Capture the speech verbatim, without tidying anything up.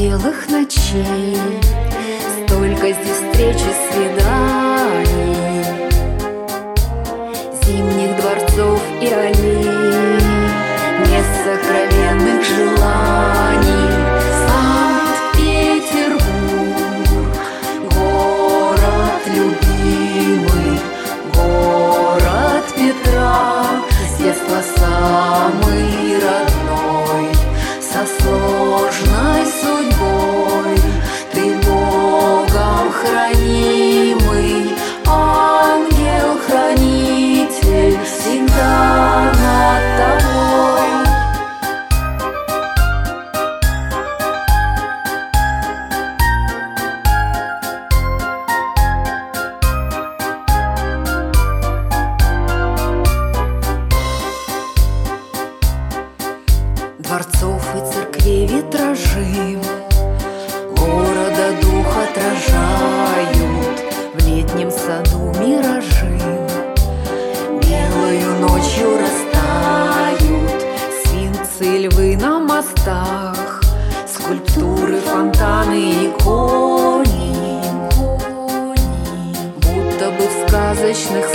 белых ночей, столько здесь встреч и свиданий, зимних дворцов и аллей, несокровенных желаний. Санкт-Петербург, город любимый, город Петра, с детства самый родной, со сложной судьбой. Ты Богом хранимый, ангел-хранитель всегда над тобой. Дворцов и церквей витражи города дух отражают, в летнем саду миражи белою ночью растают, сфинксы, львы на мостах, скульптуры, фонтаны и кони, будто бы в сказочных